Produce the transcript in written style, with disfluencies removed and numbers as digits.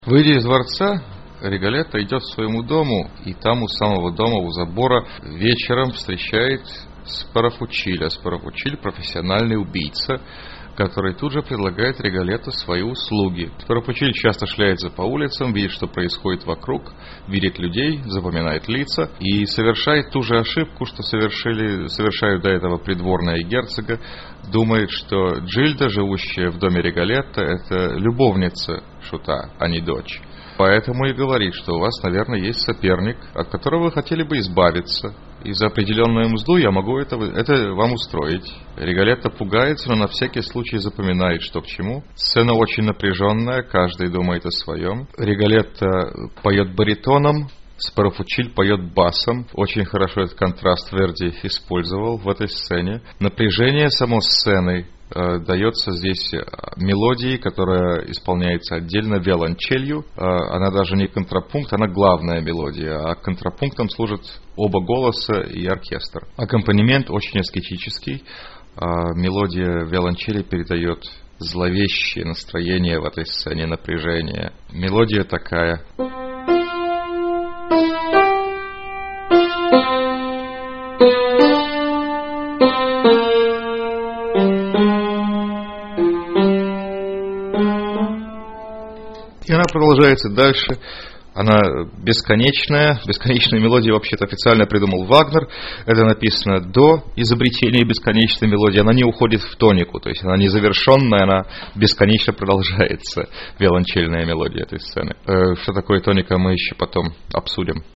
Выйдя из дворца, Риголетто идет к своему дому, и там у самого дома, у забора, вечером встречает Спарафучиля. Спарафучиль — профессиональный убийца, который тут же предлагает Риголетто свои услуги. Спарафучиль часто шляется по улицам, видит, что происходит вокруг, видит людей, запоминает лица и совершает ту же ошибку, что совершают до этого придворные герцога. Думает, что Джильда, живущая в доме Риголетто, это любовница шута, а не дочь. Поэтому и говорит, что у вас, наверное, есть соперник, от которого вы хотели бы избавиться. И за определенную мзду я могу это вам устроить. Риголетто пугается, но на всякий случай запоминает, что к чему. Сцена очень напряженная, каждый думает о своем. Риголетто поет баритоном, Спарафучиль поет басом. Очень хорошо этот контраст Верди использовал в этой сцене. Напряжение самой сцены дается здесь мелодией, которая исполняется отдельно виолончелью. Она даже не контрапункт, она главная мелодия, а контрапунктом служат оба голоса и оркестр. Аккомпанемент очень аскетический. Мелодия виолончели передает зловещее настроение в этой сцене, напряжение. Мелодия такая. И она продолжается дальше. Она бесконечная. Бесконечную мелодию вообще-то официально придумал Вагнер. Это написано до изобретения бесконечной мелодии. Она не уходит в тонику, то есть она незавершенная, она бесконечно продолжается. Виолончельная мелодия этой сцены. Что такое тоника, мы еще потом обсудим.